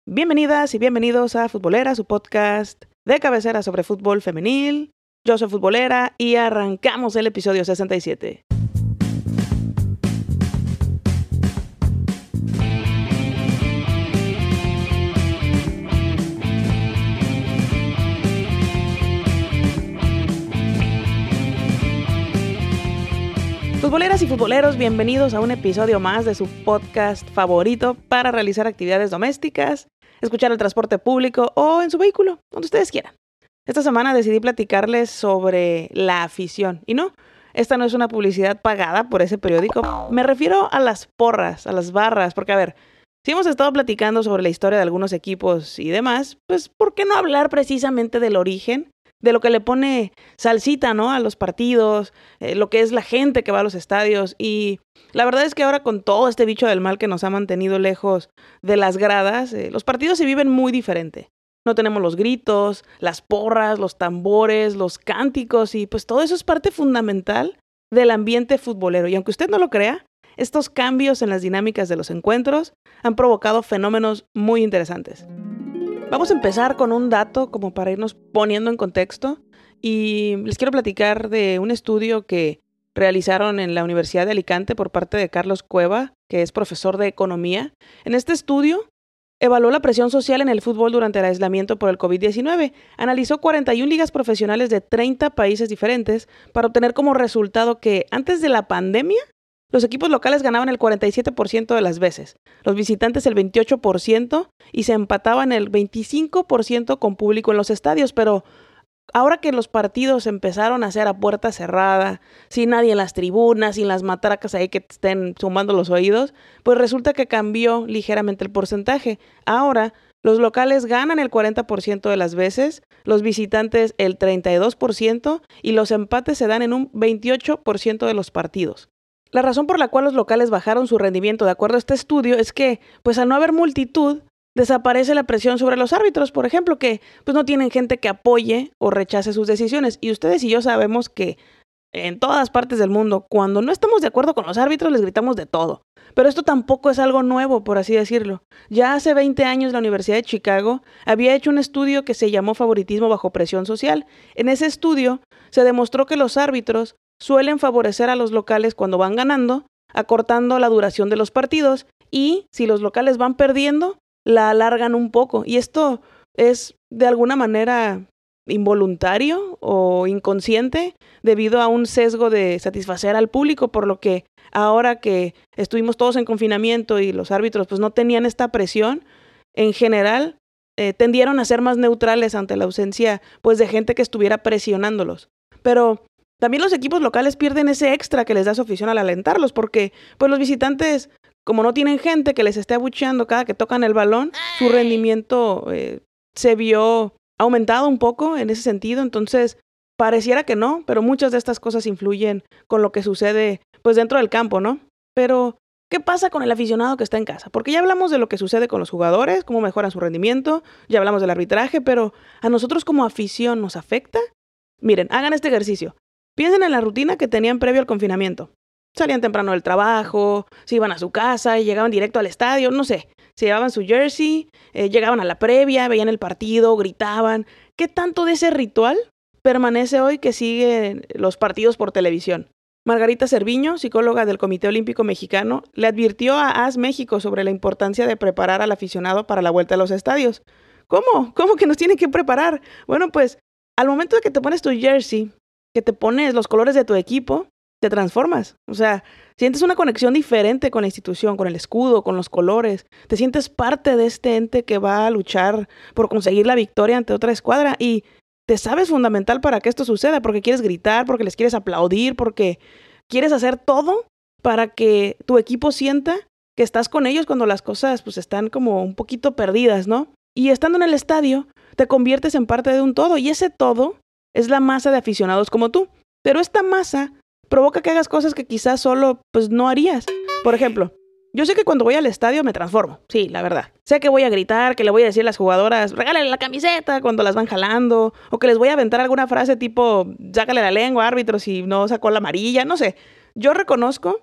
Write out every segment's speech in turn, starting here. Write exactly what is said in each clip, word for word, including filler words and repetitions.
Bienvenidas y bienvenidos a Futbolera, su podcast de cabecera sobre fútbol femenil. Yo soy Futbolera y arrancamos el episodio sesenta y siete. Futboleras y futboleros, bienvenidos a un episodio más de su podcast favorito para realizar actividades domésticas, escuchar el transporte público o en su vehículo, donde ustedes quieran. Esta semana decidí platicarles sobre la afición. Y no, esta no es una publicidad pagada por ese periódico. Me refiero a las porras, a las barras, porque a ver, si hemos estado platicando sobre la historia de algunos equipos y demás, pues ¿por qué no hablar precisamente del origen? De lo que le pone salsita, ¿no? A los partidos, eh, lo que es la gente que va a los estadios. Y la verdad es que ahora con todo este bicho del mal que nos ha mantenido lejos de las gradas, eh, los partidos se viven muy diferente. No tenemos los gritos, las porras, los tambores, los cánticos y pues todo eso es parte fundamental del ambiente futbolero. Y aunque usted no lo crea, estos cambios en las dinámicas de los encuentros han provocado fenómenos muy interesantes. Vamos a empezar con un dato como para irnos poniendo en contexto y les quiero platicar de un estudio que realizaron en la Universidad de Alicante por parte de Carlos Cueva, que es profesor de economía. En este estudio evaluó la presión social en el fútbol durante el aislamiento por el covid diecinueve. Analizó cuarenta y una ligas profesionales de treinta países diferentes para obtener como resultado que antes de la pandemia los equipos locales ganaban el cuarenta y siete por ciento de las veces, los visitantes el veintiocho por ciento y se empataban el veinticinco por ciento con público en los estadios, pero ahora que los partidos empezaron a ser a puerta cerrada, sin nadie en las tribunas, sin las matracas ahí que te estén sumando los oídos, pues resulta que cambió ligeramente el porcentaje. Ahora los locales ganan el cuarenta por ciento de las veces, los visitantes el treinta y dos por ciento y los empates se dan en un veintiocho por ciento de los partidos. La razón por la cual los locales bajaron su rendimiento, de acuerdo a este estudio, es que, pues al no haber multitud, desaparece la presión sobre los árbitros, por ejemplo, que pues no tienen gente que apoye o rechace sus decisiones. Y ustedes y yo sabemos que en todas partes del mundo, cuando no estamos de acuerdo con los árbitros, les gritamos de todo. Pero esto tampoco es algo nuevo, por así decirlo. Ya hace veinte años la Universidad de Chicago había hecho un estudio que se llamó Favoritismo bajo presión social. En ese estudio se demostró que los árbitros suelen favorecer a los locales cuando van ganando, acortando la duración de los partidos, y si los locales van perdiendo, la alargan un poco. Y esto es de alguna manera involuntario o inconsciente debido a un sesgo de satisfacer al público, por lo que ahora que estuvimos todos en confinamiento y los árbitros pues no tenían esta presión, en general eh, tendieron a ser más neutrales ante la ausencia pues de gente que estuviera presionándolos. Pero también los equipos locales pierden ese extra que les da su afición al alentarlos, porque pues los visitantes, como no tienen gente que les esté abucheando cada que tocan el balón, su rendimiento eh, se vio aumentado un poco en ese sentido. Entonces, pareciera que no, pero muchas de estas cosas influyen con lo que sucede pues dentro del campo, ¿no? Pero ¿qué pasa con el aficionado que está en casa? Porque ya hablamos de lo que sucede con los jugadores, cómo mejoran su rendimiento, ya hablamos del arbitraje, pero ¿a nosotros como afición nos afecta? Miren, hagan este ejercicio. Piensen en la rutina que tenían previo al confinamiento. Salían temprano del trabajo, se iban a su casa y llegaban directo al estadio, no sé. Se llevaban su jersey, eh, llegaban a la previa, veían el partido, gritaban. ¿Qué tanto de ese ritual permanece hoy que siguen los partidos por televisión? Margarita Cerviño, psicóloga del Comité Olímpico Mexicano, le advirtió a AS México sobre la importancia de preparar al aficionado para la vuelta a los estadios. ¿Cómo? ¿Cómo que nos tienen que preparar? Bueno, pues al momento de que te pones tu jersey, que te pones los colores de tu equipo, te transformas. O sea, sientes una conexión diferente con la institución, con el escudo, con los colores. Te sientes parte de este ente que va a luchar por conseguir la victoria ante otra escuadra y te sabes fundamental para que esto suceda, porque quieres gritar, porque les quieres aplaudir, porque quieres hacer todo para que tu equipo sienta que estás con ellos cuando las cosas pues están como un poquito perdidas, ¿no? Y estando en el estadio, te conviertes en parte de un todo y ese todo es la masa de aficionados como tú. Pero esta masa provoca que hagas cosas que quizás solo pues no harías. Por ejemplo, yo sé que cuando voy al estadio me transformo. Sí, la verdad. Sé que voy a gritar, que le voy a decir a las jugadoras, regálale la camiseta cuando las van jalando, o que les voy a aventar alguna frase tipo, sácale la lengua, árbitro, si no sacó la amarilla, no sé. Yo reconozco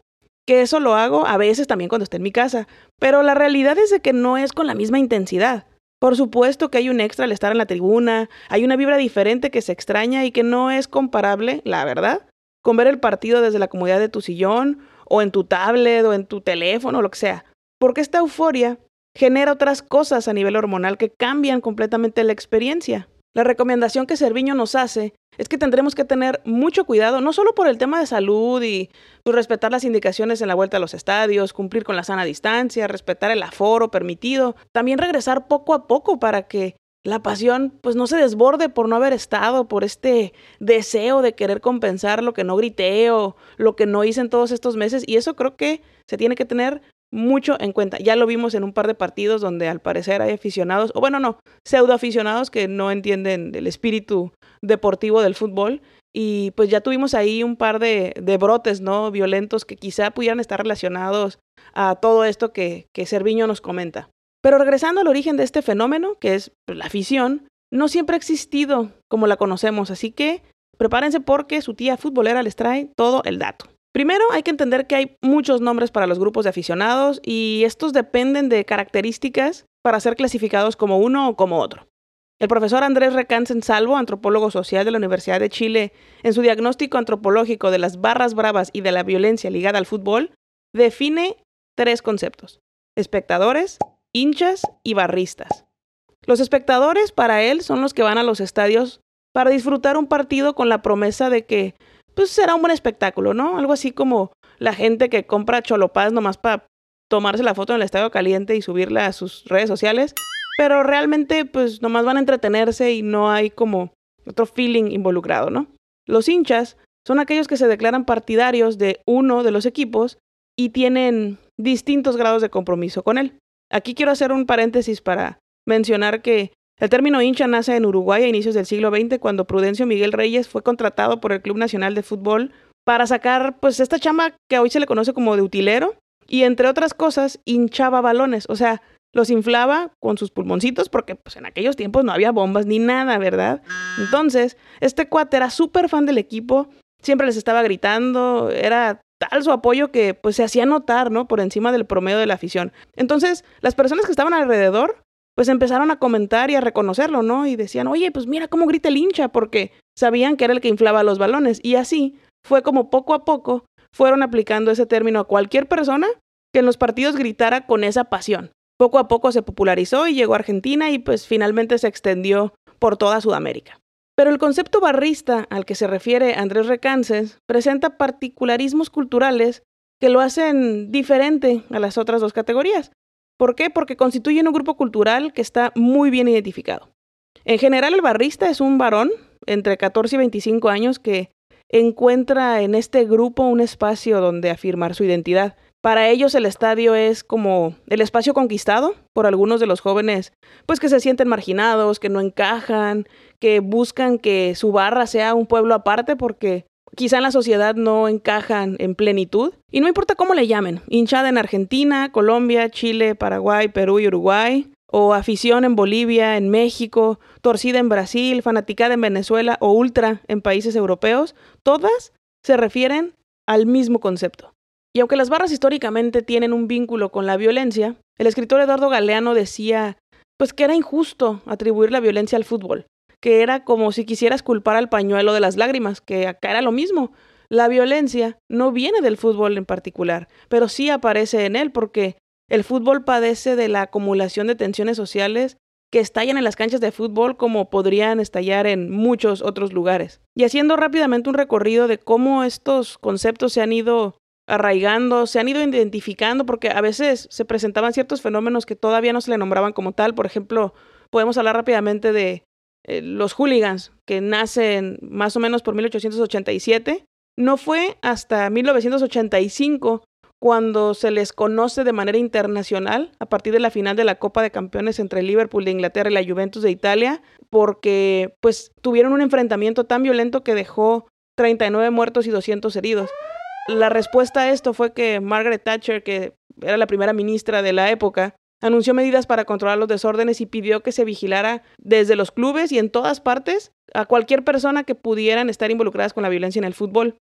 que eso lo hago a veces también cuando esté en mi casa, pero la realidad es de que no es con la misma intensidad. Por supuesto que hay un extra al estar en la tribuna, hay una vibra diferente que se extraña y que no es comparable, la verdad, con ver el partido desde la comodidad de tu sillón, o en tu tablet, o en tu teléfono, o lo que sea. Porque esta euforia genera otras cosas a nivel hormonal que cambian completamente la experiencia. La recomendación que Cerviño nos hace es que tendremos que tener mucho cuidado, no solo por el tema de salud y pues, respetar las indicaciones en la vuelta a los estadios, cumplir con la sana distancia, respetar el aforo permitido, también regresar poco a poco para que la pasión pues no se desborde por no haber estado, por este deseo de querer compensar lo que no grité o lo que no hice en todos estos meses, y eso creo que se tiene que tener mucho en cuenta. Ya lo vimos en un par de partidos donde al parecer hay aficionados, o bueno, no, pseudo aficionados que no entienden el espíritu deportivo del fútbol, y pues ya tuvimos ahí un par de, de brotes, ¿no? Violentos que quizá pudieran estar relacionados a todo esto que, que Cerviño nos comenta. Pero regresando al origen de este fenómeno, que es pues, la afición, no siempre ha existido como la conocemos, así que prepárense porque su tía futbolera les trae todo el dato. Primero hay que entender que hay muchos nombres para los grupos de aficionados y estos dependen de características para ser clasificados como uno o como otro. El profesor Andrés Recánsen Salvo, antropólogo social de la Universidad de Chile, en su diagnóstico antropológico de las barras bravas y de la violencia ligada al fútbol, define tres conceptos: espectadores, hinchas y barristas. Los espectadores para él son los que van a los estadios para disfrutar un partido con la promesa de que pues será un buen espectáculo, ¿no? Algo así como la gente que compra cholopás nomás para tomarse la foto en el estadio caliente y subirla a sus redes sociales, pero realmente pues nomás van a entretenerse y no hay como otro feeling involucrado, ¿no? Los hinchas son aquellos que se declaran partidarios de uno de los equipos y tienen distintos grados de compromiso con él. Aquí quiero hacer un paréntesis para mencionar que el término hincha nace en Uruguay a inicios del siglo veinte, cuando Prudencio Miguel Reyes fue contratado por el Club Nacional de Fútbol para sacar pues esta chamba que hoy se le conoce como de utilero, y entre otras cosas hinchaba balones, o sea, los inflaba con sus pulmoncitos porque pues en aquellos tiempos no había bombas ni nada, ¿verdad? Entonces, este cuate era súper fan del equipo, siempre les estaba gritando, era tal su apoyo que pues se hacía notar, ¿no? Por encima del promedio de la afición. Entonces, las personas que estaban alrededor pues empezaron a comentar y a reconocerlo, ¿no? Y decían, oye, pues mira cómo grita el hincha, porque sabían que era el que inflaba los balones. Y así fue como poco a poco fueron aplicando ese término a cualquier persona que en los partidos gritara con esa pasión. Poco a poco se popularizó y llegó a Argentina y pues finalmente se extendió por toda Sudamérica. Pero el concepto barrista al que se refiere Andrés Recánsen presenta particularismos culturales que lo hacen diferente a las otras dos categorías. ¿Por qué? Porque constituyen un grupo cultural que está muy bien identificado. En general, el barrista es un varón entre catorce y veinticinco años que encuentra en este grupo un espacio donde afirmar su identidad. Para ellos el estadio es como el espacio conquistado por algunos de los jóvenes, pues que se sienten marginados, que no encajan, que buscan que su barra sea un pueblo aparte porque quizá en la sociedad no encajan en plenitud. Y no importa cómo le llamen, hinchada en Argentina, Colombia, Chile, Paraguay, Perú y Uruguay, o afición en Bolivia, en México, torcida en Brasil, fanaticada en Venezuela o ultra en países europeos, todas se refieren al mismo concepto. Y aunque las barras históricamente tienen un vínculo con la violencia, el escritor Eduardo Galeano decía pues que era injusto atribuir la violencia al fútbol, que era como si quisieras culpar al pañuelo de las lágrimas, que acá era lo mismo. La violencia no viene del fútbol en particular, pero sí aparece en él porque el fútbol padece de la acumulación de tensiones sociales que estallan en las canchas de fútbol como podrían estallar en muchos otros lugares. Y haciendo rápidamente un recorrido de cómo estos conceptos se han ido arraigando, se han ido identificando, porque a veces se presentaban ciertos fenómenos que todavía no se le nombraban como tal. Por ejemplo, podemos hablar rápidamente de eh, los hooligans, que nacen más o menos por mil ochocientos ochenta y siete. No fue hasta mil novecientos ochenta y cinco cuando se les conoce de manera internacional a partir de la final de la Copa de Campeones entre el Liverpool de Inglaterra y la Juventus de Italia, porque pues tuvieron un enfrentamiento tan violento que dejó treinta y nueve muertos y doscientos heridos. La respuesta a esto fue que Margaret Thatcher, que era la primera ministra de la época, anunció medidas para controlar los desórdenes y pidió que se vigilara desde los clubes y en todas partes a cualquier persona que pudieran estar involucradas con la violencia en el fútbol.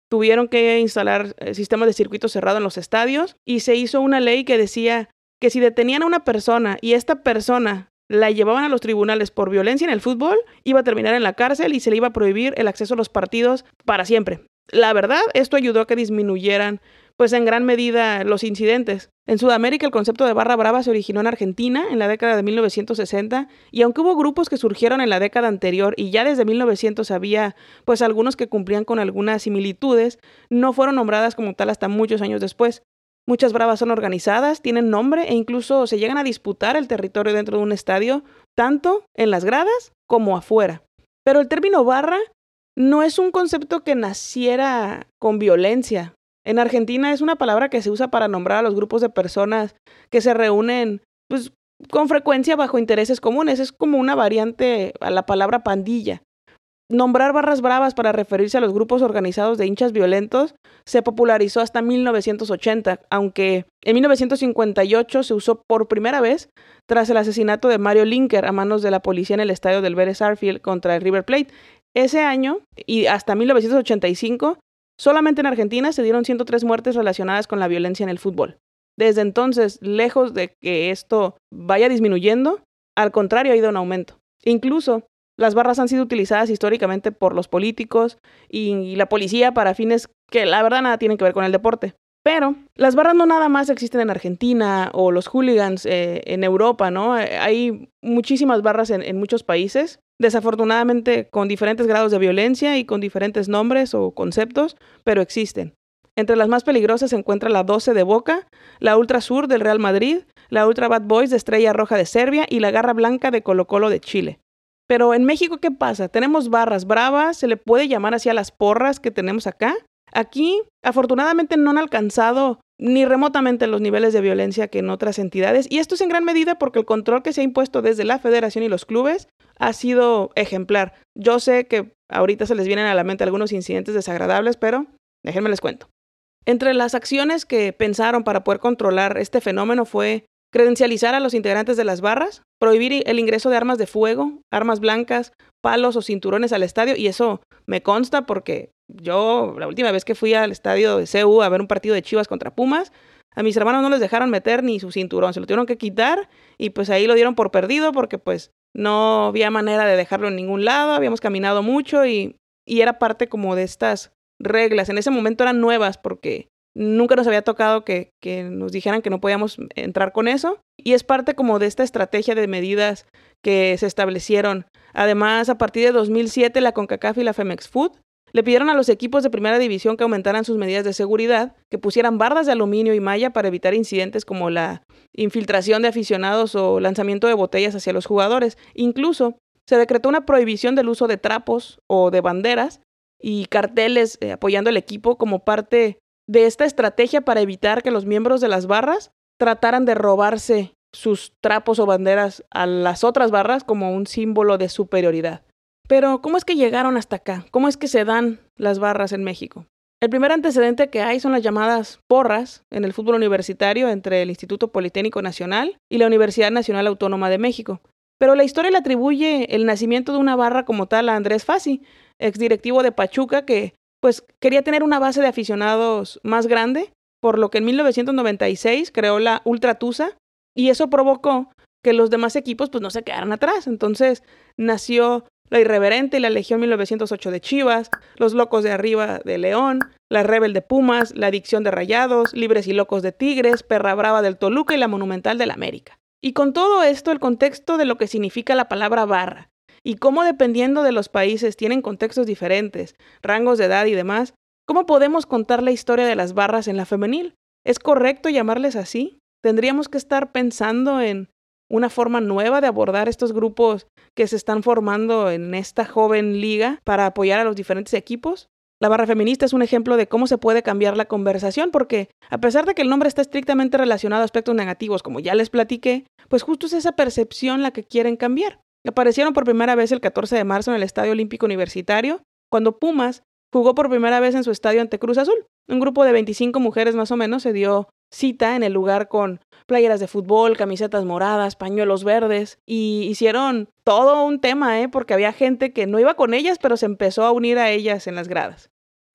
tuvieron que instalar eh, sistemas de circuito cerrado en los estadios y se hizo una ley que decía que si detenían a una persona y esta persona la llevaban a los tribunales por violencia en el fútbol, iba a terminar en la cárcel y se le iba a prohibir el acceso a los partidos para siempre. La verdad, esto ayudó a que disminuyeran, pues en gran medida, los incidentes. En Sudamérica, el concepto de barra brava se originó en Argentina en la década de mil novecientos sesenta, y aunque hubo grupos que surgieron en la década anterior y ya desde mil novecientos había, pues algunos que cumplían con algunas similitudes, no fueron nombradas como tal hasta muchos años después. Muchas bravas son organizadas, tienen nombre e incluso se llegan a disputar el territorio dentro de un estadio, tanto en las gradas como afuera. Pero el término barra no es un concepto que naciera con violencia. En Argentina es una palabra que se usa para nombrar a los grupos de personas que se reúnen, pues, con frecuencia bajo intereses comunes. Es como una variante a la palabra pandilla. Nombrar barras bravas para referirse a los grupos organizados de hinchas violentos se popularizó hasta mil novecientos ochenta, aunque en mil novecientos cincuenta y ocho se usó por primera vez tras el asesinato de Mario Linker a manos de la policía en el estadio del Vélez Sarsfield contra el River Plate. Ese año y hasta mil novecientos ochenta y cinco, solamente en Argentina se dieron ciento tres muertes relacionadas con la violencia en el fútbol. Desde entonces, lejos de que esto vaya disminuyendo, al contrario, ha ido en aumento. Incluso las barras han sido utilizadas históricamente por los políticos y, y la policía para fines que la verdad nada tienen que ver con el deporte. Pero las barras no nada más existen en Argentina o los hooligans eh, en Europa, ¿no? Hay muchísimas barras en, en muchos países, desafortunadamente con diferentes grados de violencia y con diferentes nombres o conceptos, pero existen. Entre las más peligrosas se encuentra la doce de Boca, la Ultra Sur del Real Madrid, la Ultra Bad Boys de Estrella Roja de Serbia y la Garra Blanca de Colo-Colo de Chile. Pero en México, ¿qué pasa? Tenemos barras bravas, se le puede llamar así a las porras que tenemos acá. Aquí, afortunadamente, no han alcanzado ni remotamente los niveles de violencia que en otras entidades, y esto es en gran medida porque el control que se ha impuesto desde la federación y los clubes ha sido ejemplar. Yo sé que ahorita se les vienen a la mente algunos incidentes desagradables, pero déjenme les cuento. Entre las acciones que pensaron para poder controlar este fenómeno fue credencializar a los integrantes de las barras, prohibir el ingreso de armas de fuego, armas blancas, palos o cinturones al estadio, y eso me consta porque yo la última vez que fui al estadio de C U a ver un partido de Chivas contra Pumas, a mis hermanos no les dejaron meter ni su cinturón, se lo tuvieron que quitar y pues ahí lo dieron por perdido porque pues no había manera de dejarlo en ningún lado, habíamos caminado mucho y, y era parte como de estas reglas. En ese momento eran nuevas porque nunca nos había tocado que, que nos dijeran que no podíamos entrar con eso. Y es parte como de esta estrategia de medidas que se establecieron. Además, a partir de dos mil siete, la CONCACAF y la Femex Food le pidieron a los equipos de primera división que aumentaran sus medidas de seguridad, que pusieran barras de aluminio y malla para evitar incidentes como la infiltración de aficionados o lanzamiento de botellas hacia los jugadores. Incluso se decretó una prohibición del uso de trapos o de banderas y carteles eh, apoyando al equipo como parte de esta estrategia para evitar que los miembros de las barras trataran de robarse sus trapos o banderas a las otras barras como un símbolo de superioridad. Pero, ¿cómo es que llegaron hasta acá? ¿Cómo es que se dan las barras en México? El primer antecedente que hay son las llamadas porras en el fútbol universitario entre el Instituto Politécnico Nacional y la Universidad Nacional Autónoma de México. Pero la historia le atribuye el nacimiento de una barra como tal a Andrés Fassi, exdirectivo de Pachuca, que pues quería tener una base de aficionados más grande, por lo que en mil novecientos noventa y seis creó la Ultra Tusa, y eso provocó que los demás equipos pues no se quedaran atrás. Entonces nació la Irreverente y la Legión mil novecientos ocho de Chivas, los Locos de Arriba de León, la Rebel de Pumas, la Adicción de Rayados, Libres y Locos de Tigres, Perra Brava del Toluca y la Monumental del América. Y con todo esto, el contexto de lo que significa la palabra barra, y cómo dependiendo de los países tienen contextos diferentes, rangos de edad y demás, ¿cómo podemos contar la historia de las barras en la femenil? ¿Es correcto llamarles así? ¿Tendríamos que estar pensando en una forma nueva de abordar estos grupos que se están formando en esta joven liga para apoyar a los diferentes equipos? La barra feminista es un ejemplo de cómo se puede cambiar la conversación porque, a pesar de que el nombre está estrictamente relacionado a aspectos negativos, como ya les platiqué, pues justo es esa percepción la que quieren cambiar. Aparecieron por primera vez el catorce de marzo en el Estadio Olímpico Universitario, cuando Pumas jugó por primera vez en su estadio ante Cruz Azul. Un grupo de veinticinco mujeres más o menos se dio cita en el lugar con playeras de fútbol, camisetas moradas, pañuelos verdes, y hicieron todo un tema, ¿eh? Porque había gente que no iba con ellas, pero se empezó a unir a ellas en las gradas.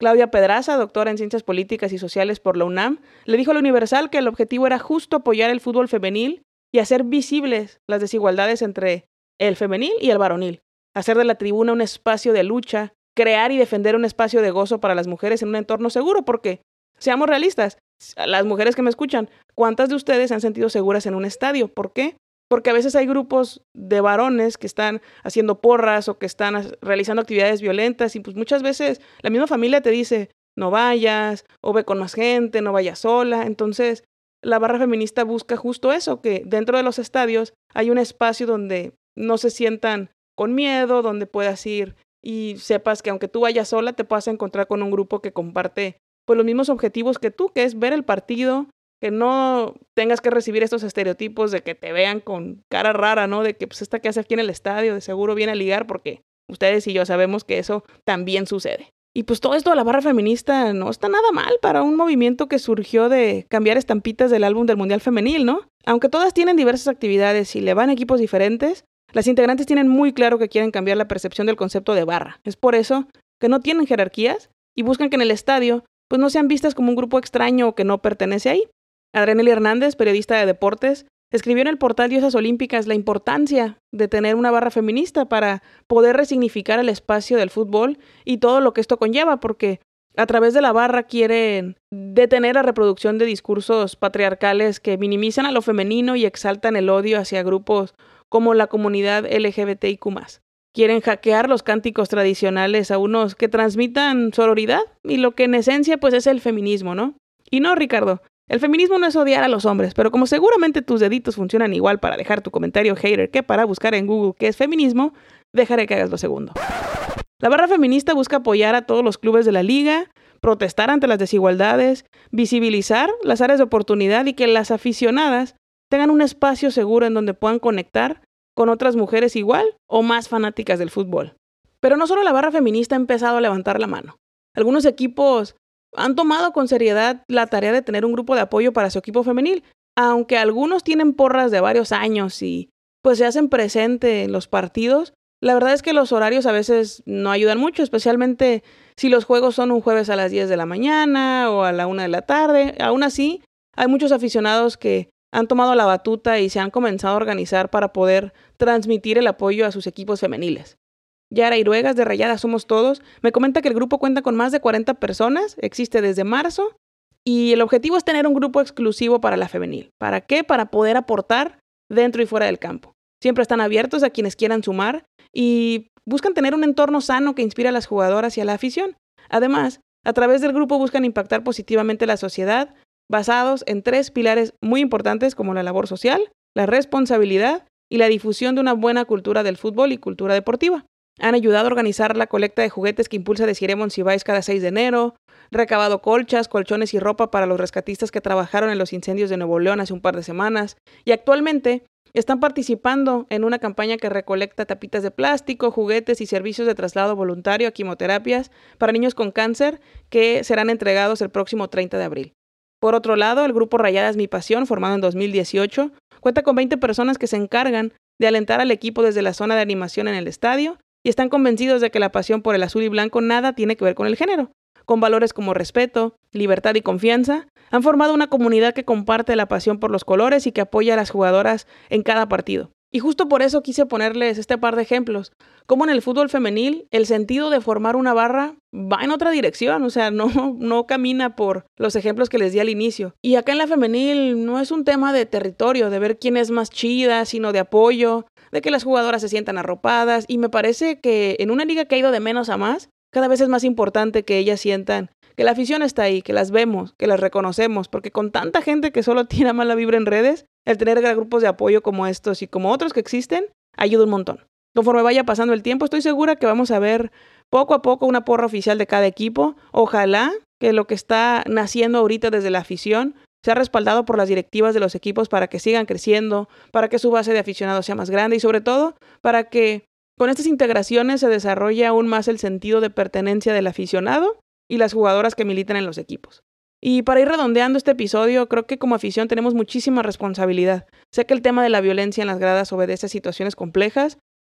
Claudia Pedraza, doctora en Ciencias Políticas y Sociales por la UNAM, le dijo al Universal que el objetivo era justo apoyar el fútbol femenil y hacer visibles las desigualdades entre el femenil y el varonil, hacer de la tribuna un espacio de lucha, crear y defender un espacio de gozo para las mujeres en un entorno seguro, porque, seamos realistas, las mujeres que me escuchan, ¿cuántas de ustedes se han sentido seguras en un estadio? ¿Por qué? Porque a veces hay grupos de varones que están haciendo porras o que están realizando actividades violentas y pues muchas veces la misma familia te dice, no vayas, o ve con más gente, no vayas sola. Entonces, la barra feminista busca justo eso, que dentro de los estadios hay un espacio donde no se sientan con miedo, donde puedas ir y sepas que aunque tú vayas sola, te puedas encontrar con un grupo que comparte pues los mismos objetivos que tú, que es ver el partido, que no tengas que recibir estos estereotipos de que te vean con cara rara, ¿no? De que pues esta que hace aquí en el estadio de seguro viene a ligar, porque ustedes y yo sabemos que eso también sucede. Y pues todo esto de la barra feminista no está nada mal para un movimiento que surgió de cambiar estampitas del álbum del Mundial Femenil, ¿no? Aunque todas tienen diversas actividades y le van a equipos diferentes, las integrantes tienen muy claro que quieren cambiar la percepción del concepto de barra. Es por eso que no tienen jerarquías y buscan que en el estadio pues no sean vistas como un grupo extraño o que no pertenece ahí. Adrianely Hernández, periodista de deportes, escribió en el portal Diosas Olímpicas la importancia de tener una barra feminista para poder resignificar el espacio del fútbol y todo lo que esto conlleva, porque a través de la barra quieren detener la reproducción de discursos patriarcales que minimizan a lo femenino y exaltan el odio hacia grupos como la comunidad L G B T I Q más. Quieren hackear los cánticos tradicionales a unos que transmitan sororidad y lo que en esencia pues es el feminismo, ¿no? Y no, Ricardo, el feminismo no es odiar a los hombres, pero como seguramente tus deditos funcionan igual para dejar tu comentario hater que para buscar en Google qué es feminismo, dejaré que hagas lo segundo. La barra feminista busca apoyar a todos los clubes de la liga, protestar ante las desigualdades, visibilizar las áreas de oportunidad y que las aficionadas tengan un espacio seguro en donde puedan conectar con otras mujeres igual o más fanáticas del fútbol. Pero no solo la barra feminista ha empezado a levantar la mano. Algunos equipos han tomado con seriedad la tarea de tener un grupo de apoyo para su equipo femenil, aunque algunos tienen porras de varios años y pues se hacen presente en los partidos. La verdad es que los horarios a veces no ayudan mucho, especialmente si los juegos son un jueves a las diez de la mañana o a la una de la tarde. Aún así, hay muchos aficionados que han tomado la batuta y se han comenzado a organizar para poder transmitir el apoyo a sus equipos femeniles. Yara Iruegas, de Rayadas Somos Todos, me comenta que el grupo cuenta con más de cuarenta personas, existe desde marzo, y el objetivo es tener un grupo exclusivo para la femenil. ¿Para qué? Para poder aportar dentro y fuera del campo. Siempre están abiertos a quienes quieran sumar y buscan tener un entorno sano que inspire a las jugadoras y a la afición. Además, a través del grupo buscan impactar positivamente la sociedad, basados en tres pilares muy importantes como la labor social, la responsabilidad y la difusión de una buena cultura del fútbol y cultura deportiva. Han ayudado a organizar la colecta de juguetes que impulsa Desiree Monsiváis cada seis de enero, recabado colchas, colchones y ropa para los rescatistas que trabajaron en los incendios de Nuevo León hace un par de semanas, y actualmente están participando en una campaña que recolecta tapitas de plástico, juguetes y servicios de traslado voluntario a quimioterapias para niños con cáncer que serán entregados el próximo treinta de abril. Por otro lado, el grupo Rayadas Mi Pasión, formado en dos mil dieciocho, cuenta con veinte personas que se encargan de alentar al equipo desde la zona de animación en el estadio y están convencidos de que la pasión por el azul y blanco nada tiene que ver con el género. Con valores como respeto, libertad y confianza, han formado una comunidad que comparte la pasión por los colores y que apoya a las jugadoras en cada partido. Y justo por eso quise ponerles este par de ejemplos. Como en el fútbol femenil, el sentido de formar una barra va en otra dirección, o sea, no, no camina por los ejemplos que les di al inicio. Y acá en la femenil no es un tema de territorio, de ver quién es más chida, sino de apoyo, de que las jugadoras se sientan arropadas. Y me parece que en una liga que ha ido de menos a más, cada vez es más importante que ellas sientan que la afición está ahí, que las vemos, que las reconocemos, porque con tanta gente que solo tira mala vibra en redes, el tener grupos de apoyo como estos y como otros que existen, ayuda un montón. Conforme vaya pasando el tiempo, estoy segura que vamos a ver poco a poco una porra oficial de cada equipo. Ojalá que lo que está naciendo ahorita desde la afición sea respaldado por las directivas de los equipos para que sigan creciendo, para que su base de aficionados sea más grande y sobre todo para que con estas integraciones se desarrolle aún más el sentido de pertenencia del aficionado y las jugadoras que militan en los equipos. Y para ir redondeando este episodio, creo que como afición tenemos muchísima responsabilidad. Sé que el tema de la violencia en las gradas obedece a situaciones complejas,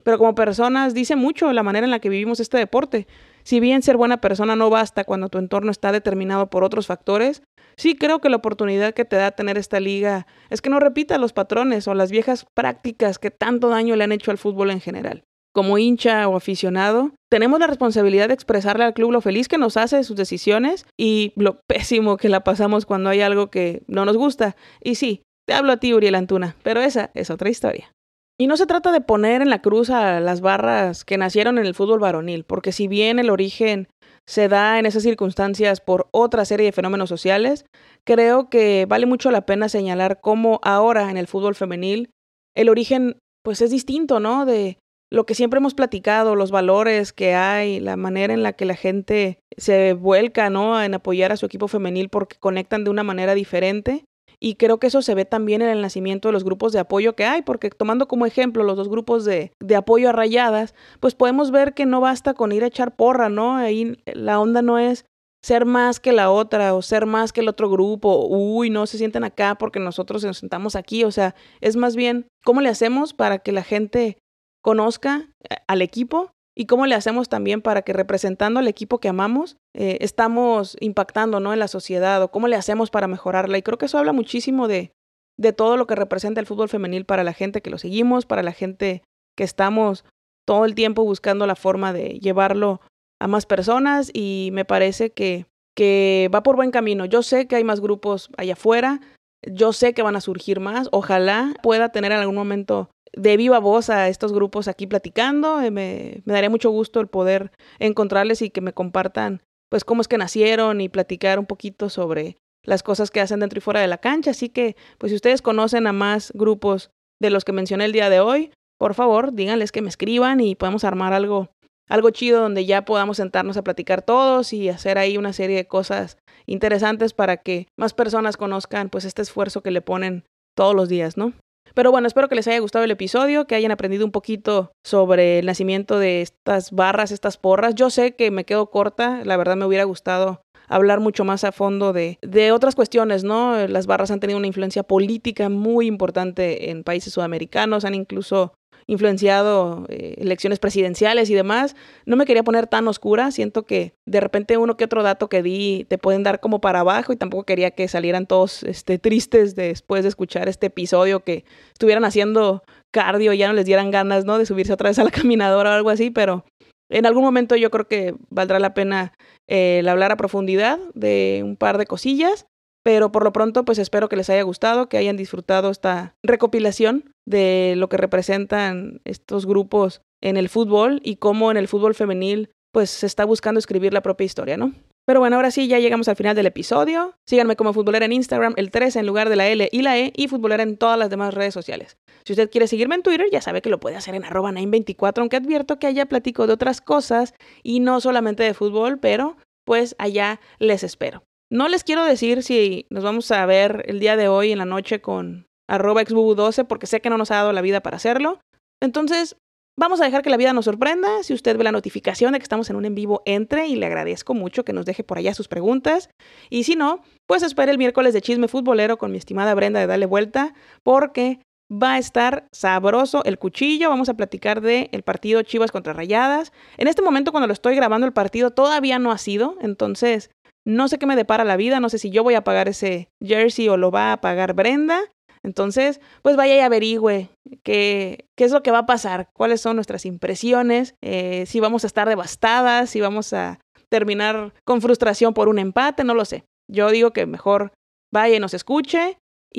pero como personas dice mucho la manera en la que vivimos este deporte. Si bien ser buena persona no basta cuando tu entorno está determinado por otros factores, sí creo que la oportunidad que te da tener esta liga es que no repita los patrones o las viejas prácticas que tanto daño le han hecho al fútbol en general. Como hincha o aficionado, tenemos la responsabilidad de expresarle al club lo feliz que nos hace de sus decisiones y lo pésimo que la pasamos cuando hay algo que no nos gusta. Y sí, te hablo a ti, Uriel Antuna, pero esa es otra historia. Y no se trata de poner en la cruz a las barras que nacieron en el fútbol varonil, porque si bien el origen se da en esas circunstancias por otra serie de fenómenos sociales, creo que vale mucho la pena señalar cómo ahora en el fútbol femenil el origen pues es distinto, ¿no? De lo que siempre hemos platicado, los valores que hay, la manera en la que la gente se vuelca, ¿no? En apoyar a su equipo femenil porque conectan de una manera diferente. Y creo que eso se ve también en el nacimiento de los grupos de apoyo que hay, porque tomando como ejemplo los dos grupos de, de apoyo a Rayadas, pues podemos ver que no basta con ir a echar porra, ¿no? Ahí la onda no es ser más que la otra o ser más que el otro grupo. Uy, no se sienten acá porque nosotros nos sentamos aquí. O sea, es más bien cómo le hacemos para que la gente conozca al equipo y cómo le hacemos también para que representando al equipo que amamos eh, estamos impactando, ¿no? En la sociedad o cómo le hacemos para mejorarla. Y creo que eso habla muchísimo de, de todo lo que representa el fútbol femenil para la gente que lo seguimos, para la gente que estamos todo el tiempo buscando la forma de llevarlo a más personas y me parece que, que va por buen camino. Yo sé que hay más grupos allá afuera, yo sé que van a surgir más, ojalá pueda tener en algún momento de viva voz a estos grupos aquí platicando. Eh, me, me daría mucho gusto el poder encontrarles y que me compartan pues cómo es que nacieron y platicar un poquito sobre las cosas que hacen dentro y fuera de la cancha. Así que pues si ustedes conocen a más grupos de los que mencioné el día de hoy, por favor díganles que me escriban y podemos armar algo, algo chido donde ya podamos sentarnos a platicar todos y hacer ahí una serie de cosas interesantes para que más personas conozcan pues este esfuerzo que le ponen todos los días, ¿no? Pero bueno, espero que les haya gustado el episodio, que hayan aprendido un poquito sobre el nacimiento de estas barras, estas porras. Yo sé que me quedo corta, la verdad me hubiera gustado hablar mucho más a fondo de, de otras cuestiones, ¿no? Las barras han tenido una influencia política muy importante en países sudamericanos, han incluso influenciado eh, elecciones presidenciales y demás. No me quería poner tan oscura, siento que de repente uno que otro dato que di te pueden dar como para abajo y tampoco quería que salieran todos este, tristes después de escuchar este episodio, que estuvieran haciendo cardio y ya no les dieran ganas, ¿no? De subirse otra vez a la caminadora o algo así, pero en algún momento yo creo que valdrá la pena eh, el hablar a profundidad de un par de cosillas. Pero por lo pronto, pues espero que les haya gustado, que hayan disfrutado esta recopilación de lo que representan estos grupos en el fútbol y cómo en el fútbol femenil, pues se está buscando escribir la propia historia, ¿no? Pero bueno, ahora sí, ya llegamos al final del episodio. Síganme como Futbolera en Instagram, el tres en lugar de la L y la E, y Futbolera en todas las demás redes sociales. Si usted quiere seguirme en Twitter, ya sabe que lo puede hacer en arroba nine veinticuatro, aunque advierto que allá platico de otras cosas y no solamente de fútbol, pero pues allá les espero. No les quiero decir si nos vamos a ver el día de hoy en la noche con arroba exbubu doce porque sé que no nos ha dado la vida para hacerlo. Entonces, vamos a dejar que la vida nos sorprenda. Si usted ve la notificación de que estamos en un en vivo, entre y le agradezco mucho que nos deje por allá sus preguntas. Y si no, pues espere el miércoles de Chisme Futbolero con mi estimada Brenda de Dale Vuelta porque va a estar sabroso el cuchillo. Vamos a platicar del partido Chivas contra Rayadas. En este momento, cuando lo estoy grabando, el partido todavía no ha sido, entonces no sé qué me depara la vida, no sé si yo voy a pagar ese jersey o lo va a pagar Brenda. Entonces, pues vaya y averigüe qué, qué es lo que va a pasar, cuáles son nuestras impresiones, eh, si vamos a estar devastadas, si vamos a terminar con frustración por un empate, no lo sé. Yo digo que mejor vaya y nos escuche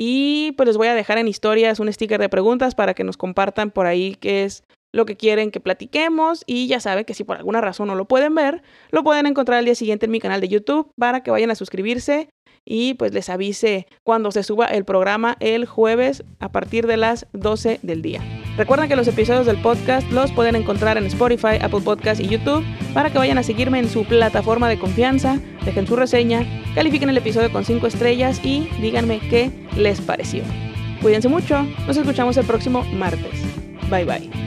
y pues les voy a dejar en historias un sticker de preguntas para que nos compartan por ahí qué es lo que quieren que platiquemos y ya saben que si por alguna razón no lo pueden ver, lo pueden encontrar al día siguiente en mi canal de YouTube para que vayan a suscribirse y pues les avise cuando se suba el programa el jueves a partir de las doce del día. Recuerden que los episodios del podcast los pueden encontrar en Spotify, Apple Podcast y YouTube para que vayan a seguirme en su plataforma de confianza, dejen su reseña, califiquen el episodio con cinco estrellas y díganme qué les pareció. Cuídense mucho, nos escuchamos el próximo martes. Bye bye.